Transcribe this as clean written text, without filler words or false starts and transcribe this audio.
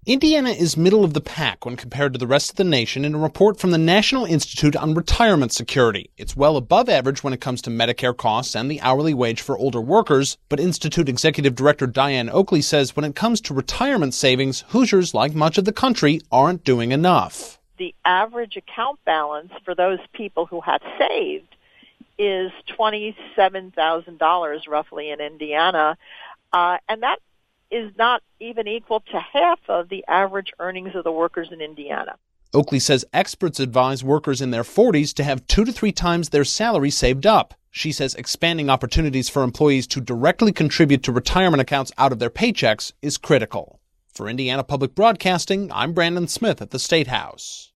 Indiana is middle of the pack when compared to the rest of the nation in a report from the National Institute on Retirement Security. It's well above average when it comes to Medicare costs and the hourly wage for older workers, but Institute Executive Director Diane Oakley says when it comes to retirement savings, Hoosiers, like much of the country, aren't doing enough. The average account balance for those people who have saved is $27,000 roughly in Indiana, and that is not even equal to half of the average earnings of the workers in Indiana. Oakley says experts advise workers in their 40s to have 2 to 3 times their salary saved up. She says expanding opportunities for employees to directly contribute to retirement accounts out of their paychecks is critical. For Indiana Public Broadcasting, I'm Brandon Smith at the State House.